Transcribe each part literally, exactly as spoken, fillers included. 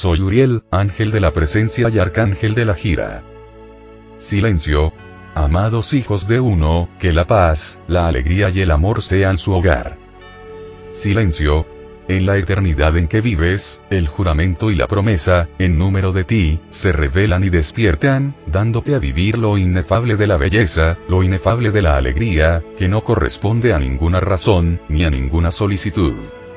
soy Uriel, ángel de la presencia y arcángel de la gira. Silencio. Amados hijos de uno, que la paz, la alegría y el amor sean su hogar. Silencio. En la eternidad en que vives, el juramento y la promesa, en número de ti, se revelan y despiertan, dándote a vivir lo inefable de la belleza, lo inefable de la alegría, que no corresponde a ninguna razón, ni a ninguna solicitud.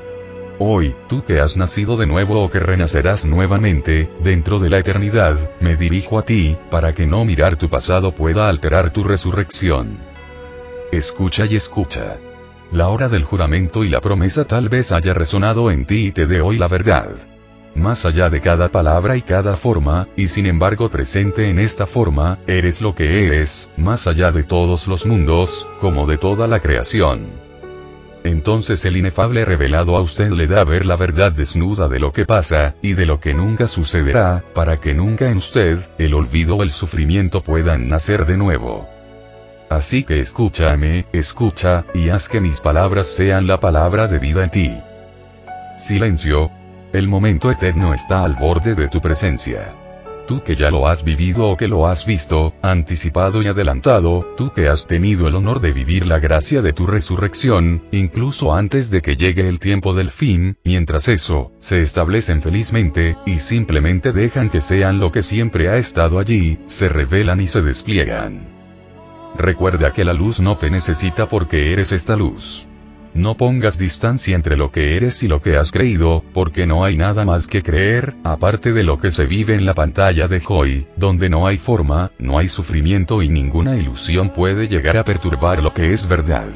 Hoy, tú que has nacido de nuevo o que renacerás nuevamente, dentro de la eternidad, me dirijo a ti, para que no mirar tu pasado pueda alterar tu resurrección. Escucha y escucha. La hora del juramento y la promesa tal vez haya resonado en ti y te dé hoy la verdad. Más allá de cada palabra y cada forma, y sin embargo presente en esta forma, eres lo que eres, más allá de todos los mundos, como de toda la creación. Entonces el inefable revelado a usted le da a ver la verdad desnuda de lo que pasa, y de lo que nunca sucederá, para que nunca en usted, el olvido o el sufrimiento puedan nacer de nuevo. Así que escúchame, escucha, y haz que mis palabras sean la palabra de vida en ti. Silencio. El momento eterno está al borde de tu presencia. Tú que ya lo has vivido o que lo has visto, anticipado y adelantado, tú que has tenido el honor de vivir la gracia de tu resurrección, incluso antes de que llegue el tiempo del fin, mientras eso, se establecen felizmente, y simplemente dejan que sean lo que siempre ha estado allí, se revelan y se despliegan. Recuerda que la luz no te necesita porque eres esta luz. No pongas distancia entre lo que eres y lo que has creído, porque no hay nada más que creer, aparte de lo que se vive en la pantalla de Joy, donde no hay forma, no hay sufrimiento y ninguna ilusión puede llegar a perturbar lo que es verdad.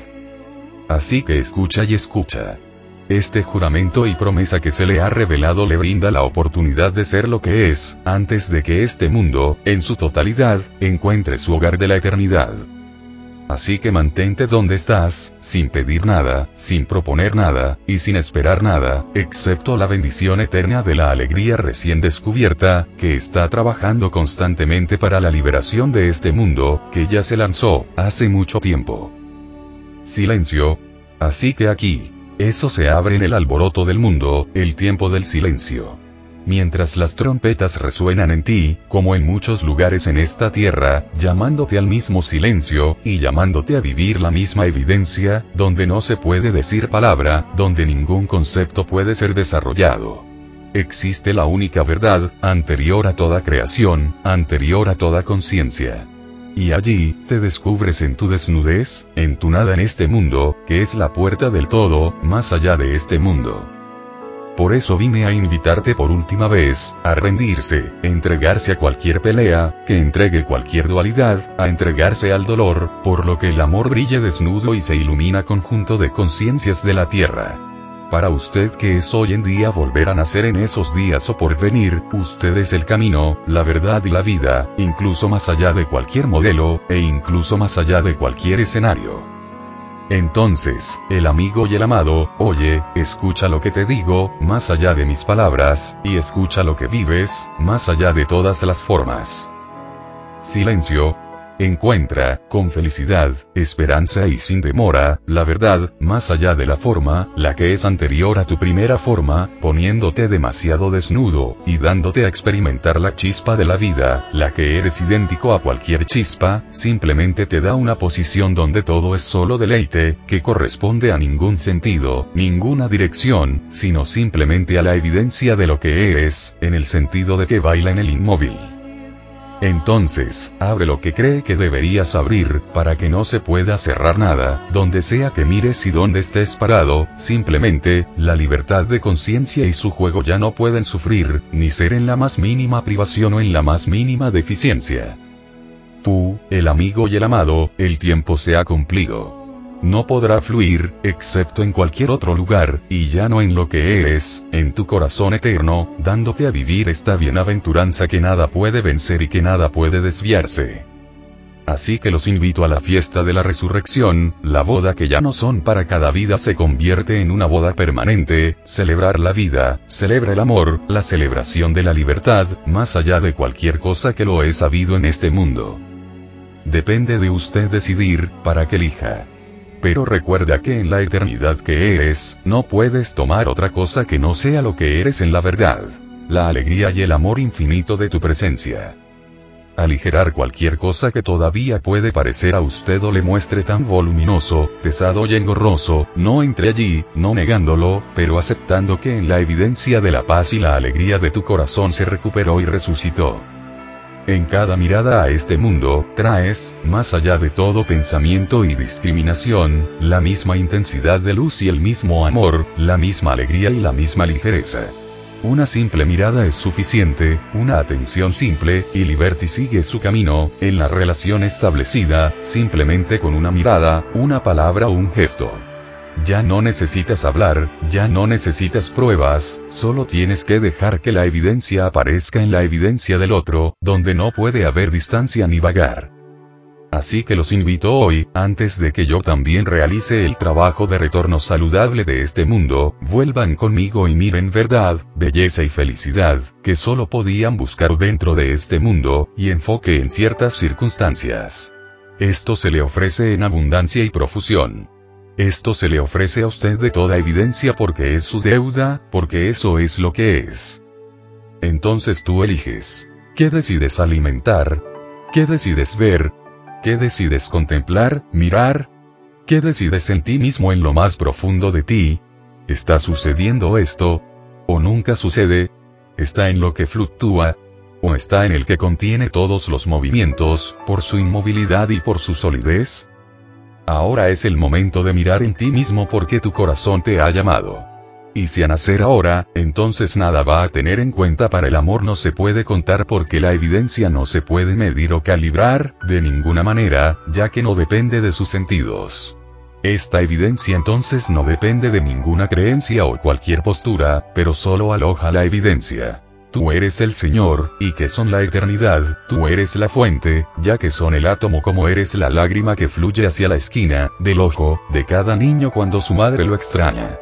Así que escucha y escucha. Este juramento y promesa que se le ha revelado le brinda la oportunidad de ser lo que es, antes de que este mundo, en su totalidad, encuentre su hogar de la eternidad. Así que mantente donde estás, sin pedir nada, sin proponer nada, y sin esperar nada, excepto la bendición eterna de la alegría recién descubierta, que está trabajando constantemente para la liberación de este mundo, que ya se lanzó, hace mucho tiempo. Silencio. Así que aquí. Eso se abre en el alboroto del mundo, el tiempo del silencio. Mientras las trompetas resuenan en ti, como en muchos lugares en esta tierra, llamándote al mismo silencio, y llamándote a vivir la misma evidencia, donde no se puede decir palabra, donde ningún concepto puede ser desarrollado. Existe la única verdad, anterior a toda creación, anterior a toda conciencia. Y allí, te descubres en tu desnudez, en tu nada en este mundo, que es la puerta del todo, más allá de este mundo. Por eso vine a invitarte por última vez, a rendirse, entregarse a cualquier pelea, que entregue cualquier dualidad, a entregarse al dolor, por lo que el amor brille desnudo y se ilumina conjunto de conciencias de la tierra. Para usted que es hoy en día volver a nacer en esos días o por venir, usted es el camino, la verdad y la vida, incluso más allá de cualquier modelo, e incluso más allá de cualquier escenario. Entonces, el amigo y el amado, oye, escucha lo que te digo, más allá de mis palabras, y escucha lo que vives, más allá de todas las formas. Silencio. Encuentra, con felicidad, esperanza y sin demora, la verdad, más allá de la forma, la que es anterior a tu primera forma, poniéndote demasiado desnudo, y dándote a experimentar la chispa de la vida, la que eres idéntico a cualquier chispa, simplemente te da una posición donde todo es solo deleite, que corresponde a ningún sentido, ninguna dirección, sino simplemente a la evidencia de lo que eres, en el sentido de que baila en el inmóvil. Entonces, abre lo que cree que deberías abrir, para que no se pueda cerrar nada, donde sea que mires y donde estés parado, simplemente, la libertad de conciencia y su juego ya no pueden sufrir, ni ser en la más mínima privación o en la más mínima deficiencia. Tú, el amigo y el amado, el tiempo se ha cumplido. No podrá fluir, excepto en cualquier otro lugar, y ya no en lo que eres, en tu corazón eterno, dándote a vivir esta bienaventuranza que nada puede vencer y que nada puede desviarse. Así que los invito a la fiesta de la resurrección, la boda que ya no son para cada vida se convierte en una boda permanente, celebrar la vida, celebra el amor, la celebración de la libertad, más allá de cualquier cosa que lo he sabido en este mundo. Depende de usted decidir, para que elija. Pero recuerda que en la eternidad que eres, no puedes tomar otra cosa que no sea lo que eres en la verdad. la alegría y el amor infinito de tu presencia. Aligerar cualquier cosa que todavía puede parecer a usted o le muestre tan voluminoso, pesado y engorroso, no entre allí, no negándolo, pero aceptando que en la evidencia de la paz y la alegría de tu corazón se recuperó y resucitó. En cada mirada a este mundo, traes, más allá de todo pensamiento y discriminación, la misma intensidad de luz y el mismo amor, la misma alegría y la misma ligereza. Una simple mirada es suficiente, una atención simple, y Liberty sigue su camino, en la relación establecida, simplemente con una mirada, una palabra o un gesto. Ya no necesitas hablar, ya no necesitas pruebas, solo tienes que dejar que la evidencia aparezca en la evidencia del otro, donde no puede haber distancia ni vagar. Así que los invito hoy, antes de que yo también realice el trabajo de retorno saludable de este mundo, vuelvan conmigo y miren verdad, belleza y felicidad, que solo podían buscar dentro de este mundo, y enfoque en ciertas circunstancias. Esto se le ofrece en abundancia y profusión. Esto se le ofrece a usted de toda evidencia porque es su deuda, porque eso es lo que es. Entonces tú eliges. ¿Qué decides alimentar? ¿Qué decides ver? ¿Qué decides contemplar, mirar? ¿Qué decides en ti mismo en lo más profundo de ti? ¿Está sucediendo esto? ¿O nunca sucede? ¿Está en lo que fluctúa? ¿O está en el que contiene todos los movimientos, por su inmovilidad y por su solidez? Ahora es el momento de mirar en ti mismo porque tu corazón te ha llamado. Y si a nacer ahora, entonces nada va a tener en cuenta para el amor no se puede contar porque la evidencia no se puede medir o calibrar, de ninguna manera, ya que no depende de sus sentidos. Esta evidencia entonces no depende de ninguna creencia o cualquier postura, pero solo aloja la evidencia. Tú eres el Señor, y que son la eternidad, tú eres la fuente, ya que son el átomo como eres la lágrima que fluye hacia la esquina, del ojo, de cada niño cuando su madre lo extraña.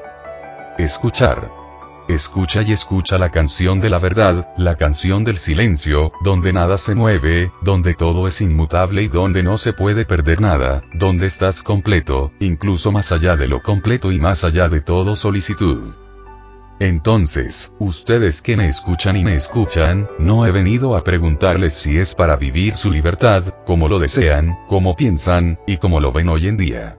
Escuchar. Escucha y escucha la canción de la verdad, la canción del silencio, donde nada se mueve, donde todo es inmutable y donde no se puede perder nada, donde estás completo, incluso más allá de lo completo y más allá de todo solicitud. Entonces, ustedes que me escuchan y me escuchan, no he venido a preguntarles si es para vivir su libertad, como lo desean, como piensan, y como lo ven hoy en día.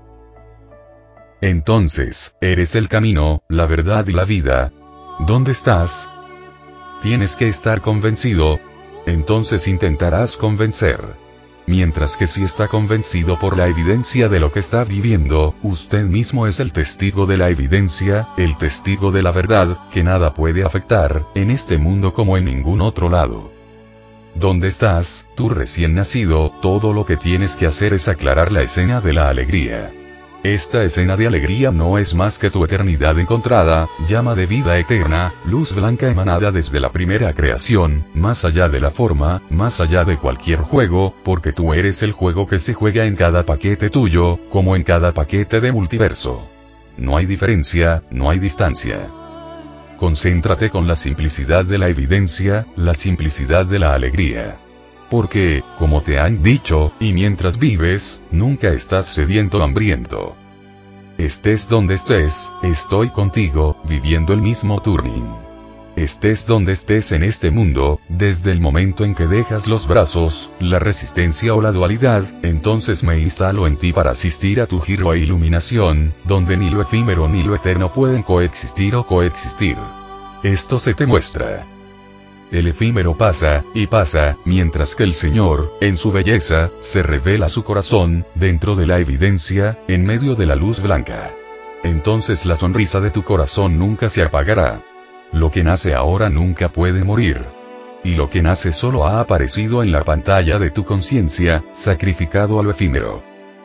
Entonces, eres el camino, la verdad y la vida. ¿Dónde estás? Tienes que estar convencido. Entonces intentarás convencer. Mientras que si está convencido por la evidencia de lo que está viviendo, usted mismo es el testigo de la evidencia, el testigo de la verdad, que nada puede afectar, en este mundo como en ningún otro lado. ¿Dónde estás, tú recién nacido? Todo lo que tienes que hacer es aclarar la escena de la alegría. Esta escena de alegría no es más que tu eternidad encontrada, llama de vida eterna, luz blanca emanada desde la primera creación, más allá de la forma, más allá de cualquier juego, porque tú eres el juego que se juega en cada paquete tuyo, como en cada paquete de multiverso. No hay diferencia, no hay distancia. Concéntrate con la simplicidad de la evidencia, la simplicidad de la alegría. Porque, como te han dicho, y mientras vives, nunca estás sediento o hambriento. Estés donde estés, estoy contigo, viviendo el mismo turning. Estés donde estés en este mundo, desde el momento en que dejas los brazos, la resistencia o la dualidad, entonces me instalo en ti para asistir a tu giro e iluminación, donde ni lo efímero ni lo eterno pueden coexistir o coexistir. Esto se te muestra. El efímero pasa, y pasa, mientras que el Señor, en su belleza, se revela su corazón, dentro de la evidencia, en medio de la luz blanca. Entonces la sonrisa de tu corazón nunca se apagará. Lo que nace ahora nunca puede morir. Y lo que nace solo ha aparecido en la pantalla de tu conciencia, sacrificado a lo efímero.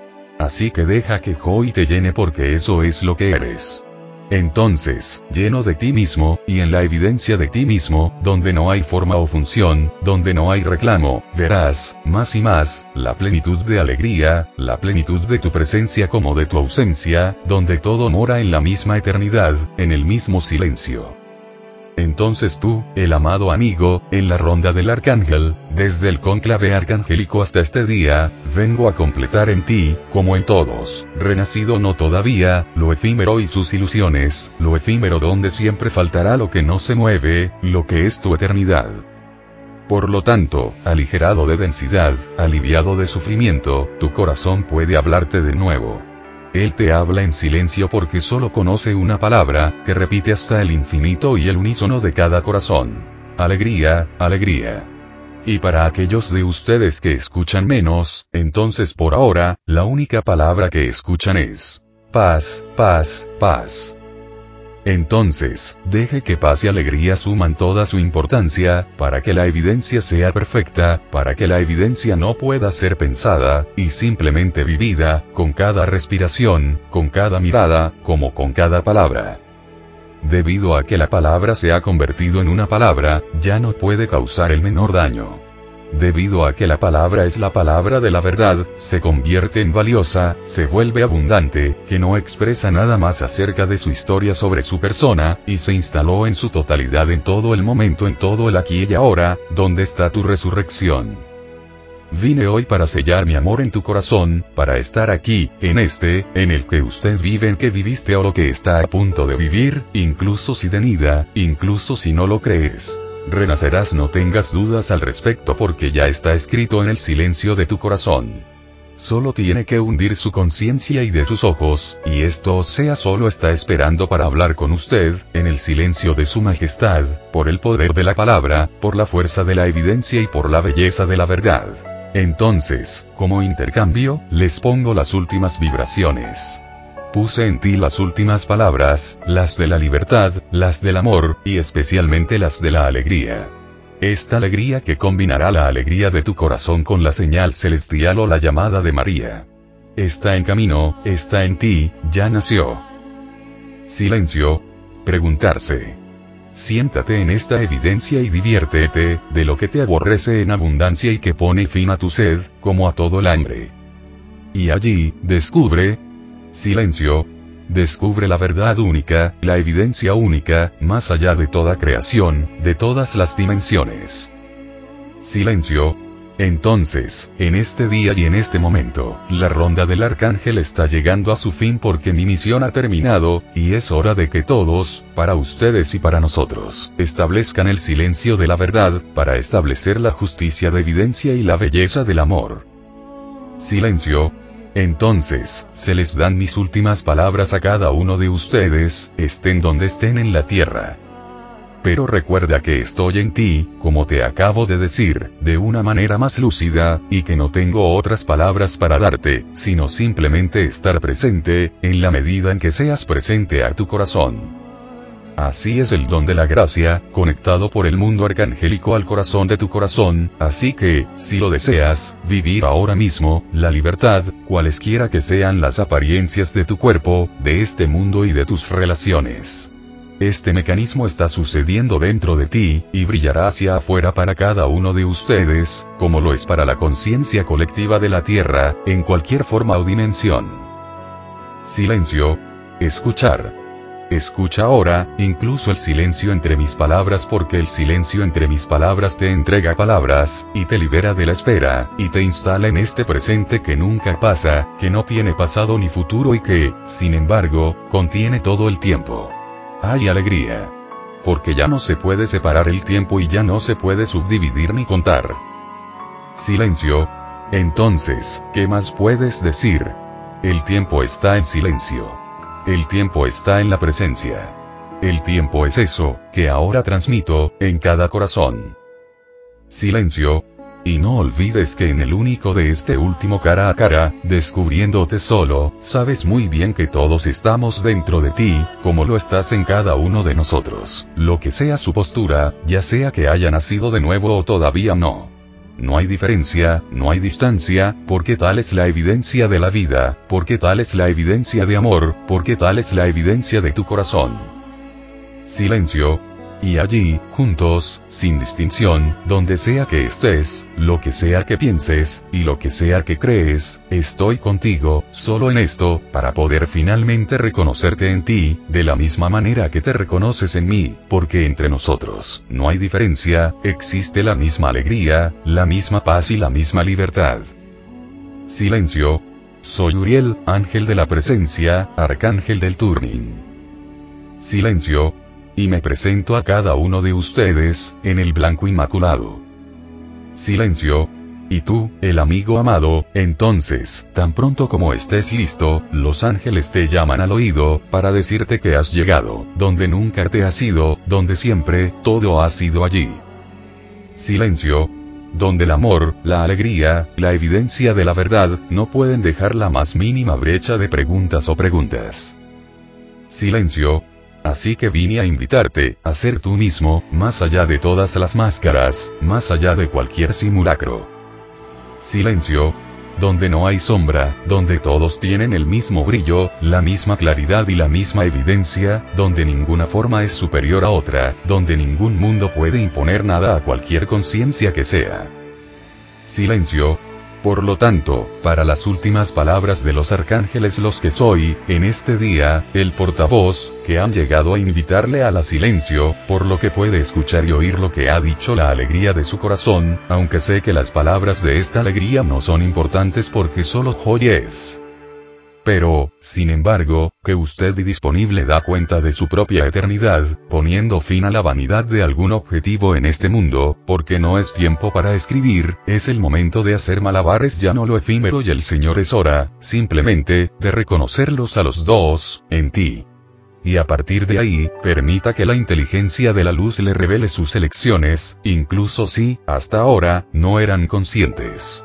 Así que deja que Joy te llene porque eso es lo que eres. Entonces, lleno de ti mismo, y en la evidencia de ti mismo, donde no hay forma o función, donde no hay reclamo, verás, más y más, la plenitud de alegría, la plenitud de tu presencia como de tu ausencia, donde todo mora en la misma eternidad, en el mismo silencio. Entonces tú, el amado amigo, en la ronda del arcángel, desde el cónclave arcangélico hasta este día, vengo a completar en ti, como en todos, renacido no todavía, lo efímero y sus ilusiones, lo efímero donde siempre faltará lo que no se mueve, lo que es tu eternidad. Por lo tanto, aligerado de densidad, aliviado de sufrimiento, tu corazón puede hablarte de nuevo. Él te habla en silencio porque solo conoce una palabra, que repite hasta el infinito y el unísono de cada corazón. Alegría, alegría. Y para aquellos de ustedes que escuchan menos, entonces por ahora, la única palabra que escuchan es paz, paz, paz. Entonces, deje que paz y alegría suman toda su importancia, para que la evidencia sea perfecta, para que la evidencia no pueda ser pensada, y simplemente vivida, con cada respiración, con cada mirada, como con cada palabra. Debido a que la palabra se ha convertido en una palabra, ya no puede causar el menor daño. Debido a que la palabra es la palabra de la verdad, se convierte en valiosa, se vuelve abundante, que no expresa nada más acerca de su historia sobre su persona, y se instaló en su totalidad en todo el momento, en todo el aquí y ahora, donde está tu resurrección. Vine hoy para sellar mi amor en tu corazón, para estar aquí, en este, en el que usted vive, en que viviste o lo que está a punto de vivir, incluso si tenida, incluso si no lo crees. Renacerás, no tengas dudas al respecto porque ya está escrito en el silencio de tu corazón. Solo tiene que hundir su conciencia y de sus ojos, y esto o sea solo está esperando para hablar con usted, en el silencio de su majestad, por el poder de la palabra, por la fuerza de la evidencia y por la belleza de la verdad. Entonces, como intercambio, les pongo las últimas vibraciones. Puse en ti las últimas palabras, las de la libertad, las del amor, y especialmente las de la alegría. Esta alegría que combinará la alegría de tu corazón con la señal celestial o la llamada de María. Está en camino, está en ti, ya nació. Silencio. Preguntarse. Siéntate en esta evidencia y diviértete, de lo que te aborrece en abundancia y que pone fin a tu sed, como a todo el hambre. Y allí, descubre. Silencio. Descubre la verdad única, la evidencia única, más allá de toda creación, de todas las dimensiones. Silencio. Entonces, en este día y en este momento, la ronda del arcángel está llegando a su fin porque mi misión ha terminado, y es hora de que todos, para ustedes y para nosotros, establezcan el silencio de la verdad, para establecer la justicia de evidencia y la belleza del amor. Silencio. Entonces, se les dan mis últimas palabras a cada uno de ustedes, estén donde estén en la tierra. Pero recuerda que estoy en ti, como te acabo de decir, de una manera más lúcida, y que no tengo otras palabras para darte, sino simplemente estar presente, en la medida en que seas presente a tu corazón. Así es el don de la gracia, conectado por el mundo arcangélico al corazón de tu corazón, así que, si lo deseas, vivir ahora mismo, la libertad, cualesquiera que sean las apariencias de tu cuerpo, de este mundo y de tus relaciones. Este mecanismo está sucediendo dentro de ti, y brillará hacia afuera para cada uno de ustedes, como lo es para la conciencia colectiva de la Tierra, en cualquier forma o dimensión. Silencio. Escuchar. Escucha ahora, incluso el silencio entre mis palabras porque el silencio entre mis palabras te entrega palabras, y te libera de la espera, y te instala en este presente que nunca pasa, que no tiene pasado ni futuro y que, sin embargo, contiene todo el tiempo. Hay alegría. Porque ya no se puede separar el tiempo y ya no se puede subdividir ni contar. Silencio. Entonces, ¿qué más puedes decir? El tiempo está en silencio. El tiempo está en la presencia. El tiempo es eso, que ahora transmito, en cada corazón. Silencio. Y no olvides que en el único de este último cara a cara, descubriéndote solo, sabes muy bien que todos estamos dentro de ti, como lo estás en cada uno de nosotros, lo que sea su postura, ya sea que haya nacido de nuevo o todavía no. No hay diferencia, no hay distancia, porque tal es la evidencia de la vida, porque tal es la evidencia de amor, porque tal es la evidencia de tu corazón. Silencio. Y allí, juntos, sin distinción, donde sea que estés, lo que sea que pienses, y lo que sea que crees, estoy contigo, solo en esto, para poder finalmente reconocerte en ti, de la misma manera que te reconoces en mí, porque entre nosotros, no hay diferencia, existe la misma alegría, la misma paz y la misma libertad. Silencio. Soy Uriel, ángel de la presencia, arcángel del Turning. Silencio. Y me presento a cada uno de ustedes, en el blanco inmaculado. Silencio. Y tú, el amigo amado, entonces, tan pronto como estés listo, los ángeles te llaman al oído, para decirte que has llegado, donde nunca te has ido, donde siempre, todo ha sido allí. Silencio. Donde el amor, la alegría, la evidencia de la verdad, no pueden dejar la más mínima brecha de preguntas o preguntas. Silencio. Así que vine a invitarte, a ser tú mismo, más allá de todas las máscaras, más allá de cualquier simulacro. Silencio. Donde no hay sombra, donde todos tienen el mismo brillo, la misma claridad y la misma evidencia, donde ninguna forma es superior a otra, donde ningún mundo puede imponer nada a cualquier conciencia que sea. Silencio. Por lo tanto, para las últimas palabras de los arcángeles los que soy, en este día, el portavoz, que han llegado a invitarle a la silencio, por lo que puede escuchar y oír lo que ha dicho la alegría de su corazón, aunque sé que las palabras de esta alegría no son importantes porque solo Joy es. Pero, sin embargo, que usted y disponible da cuenta de su propia eternidad, poniendo fin a la vanidad de algún objetivo en este mundo, porque no es tiempo para escribir, es el momento de hacer malabares ya no lo efímero y el Señor es hora, simplemente, de reconocerlos a los dos, en ti. Y a partir de ahí, permita que la inteligencia de la luz le revele sus elecciones, incluso si, hasta ahora, no eran conscientes.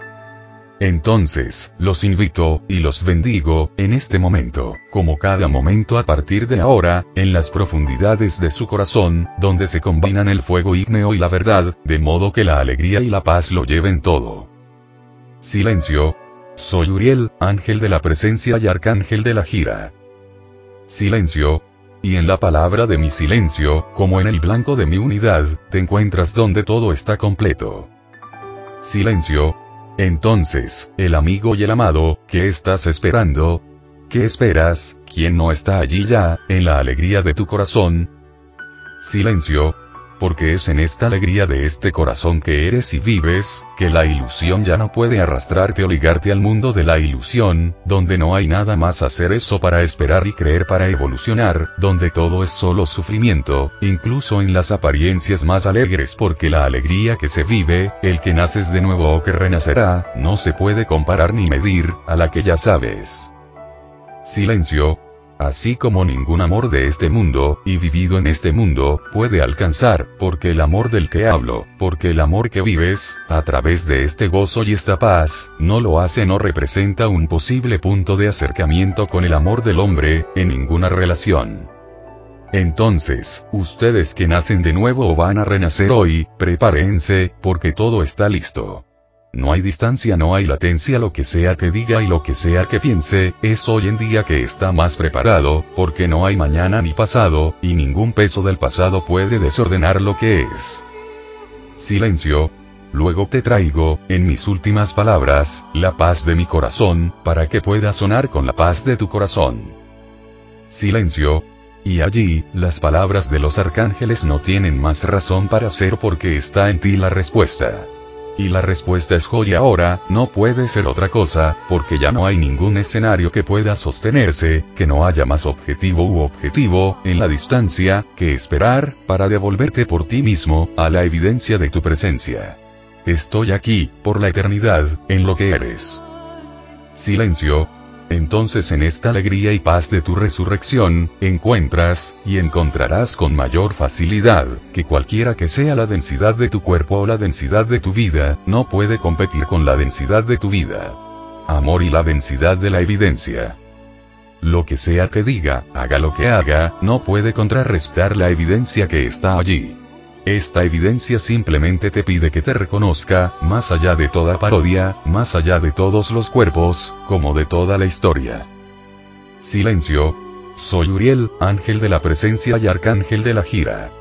Entonces, los invito, y los bendigo, en este momento, como cada momento a partir de ahora, en las profundidades de su corazón, donde se combinan el fuego ígneo y la verdad, de modo que la alegría y la paz lo lleven todo. Silencio. Soy Uriel, ángel de la presencia y arcángel de la gira. Silencio. Y en la palabra de mi silencio, como en el blanco de mi unidad, te encuentras donde todo está completo. Silencio. Entonces, el amigo y el amado, ¿qué estás esperando? ¿Qué esperas? ¿Quién no está allí ya, en la alegría de tu corazón? Silencio. Porque es en esta alegría de este corazón que eres y vives, que la ilusión ya no puede arrastrarte o ligarte al mundo de la ilusión, donde no hay nada más hacer eso para esperar y creer para evolucionar, donde todo es solo sufrimiento, incluso en las apariencias más alegres porque la alegría que se vive, el que naces de nuevo o que renacerá, no se puede comparar ni medir, a la que ya sabes. Silencio. Así como ningún amor de este mundo, y vivido en este mundo, puede alcanzar, porque el amor del que hablo, porque el amor que vives, a través de este gozo y esta paz, no lo hace no representa un posible punto de acercamiento con el amor del hombre, en ninguna relación. Entonces, ustedes que nacen de nuevo o van a renacer hoy, prepárense, porque todo está listo. No hay distancia, no hay latencia, lo que sea que diga y lo que sea que piense, es hoy en día que está más preparado, porque no hay mañana ni pasado, y ningún peso del pasado puede desordenar lo que es. Silencio. Luego te traigo, en mis últimas palabras, la paz de mi corazón, para que pueda sonar con la paz de tu corazón. Silencio. Y allí, las palabras de los arcángeles no tienen más razón para ser porque está en ti la respuesta. Y la respuesta es hoy ahora, no puede ser otra cosa, porque ya no hay ningún escenario que pueda sostenerse, que no haya más objetivo u objetivo, en la distancia, que esperar, para devolverte por ti mismo, a la evidencia de tu presencia. Estoy aquí, por la eternidad, en lo que eres. Silencio. Entonces en esta alegría y paz de tu resurrección, encuentras, y encontrarás con mayor facilidad, que cualquiera que sea la densidad de tu cuerpo o la densidad de tu vida, no puede competir con la densidad de tu vida. Amor y la densidad de la evidencia. Lo que sea que diga, haga lo que haga, no puede contrarrestar la evidencia que está allí. Esta evidencia simplemente te pide que te reconozca, más allá de toda parodia, más allá de todos los cuerpos, como de toda la historia. Silencio. Soy Uriel, ángel de la presencia y arcángel de la gira.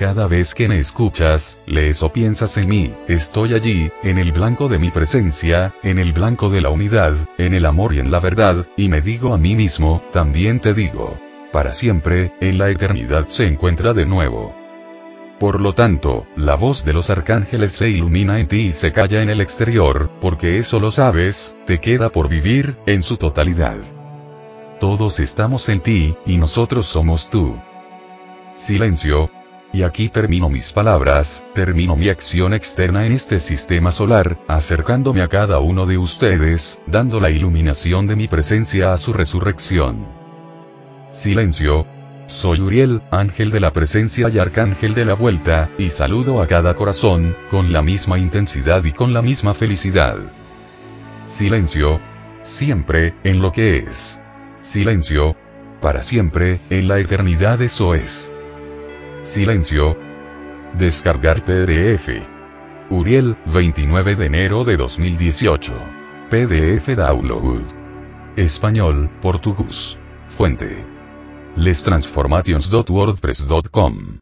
Cada vez que me escuchas, lees o piensas en mí, estoy allí, en el blanco de mi presencia, en el blanco de la unidad, en el amor y en la verdad, y me digo a mí mismo, también te digo. Para siempre, en la eternidad se encuentra de nuevo. Por lo tanto, la voz de los arcángeles se ilumina en ti y se calla en el exterior, porque eso lo sabes, te queda por vivir, en su totalidad. Todos estamos en ti, y nosotros somos tú. Silencio. Y aquí termino mis palabras, termino mi acción externa en este sistema solar, acercándome a cada uno de ustedes, dando la iluminación de mi presencia a su resurrección. Silencio. Soy Uriel, ángel de la presencia y arcángel de la vuelta, y saludo a cada corazón, con la misma intensidad y con la misma felicidad. Silencio. Siempre, en lo que es. Silencio. Para siempre, en la eternidad eso es. Silencio. Descargar P D F. Uriel, veintinueve de enero de dos mil dieciocho. P D F download. Español, portugués. Fuente. lestransformations punto wordpress punto com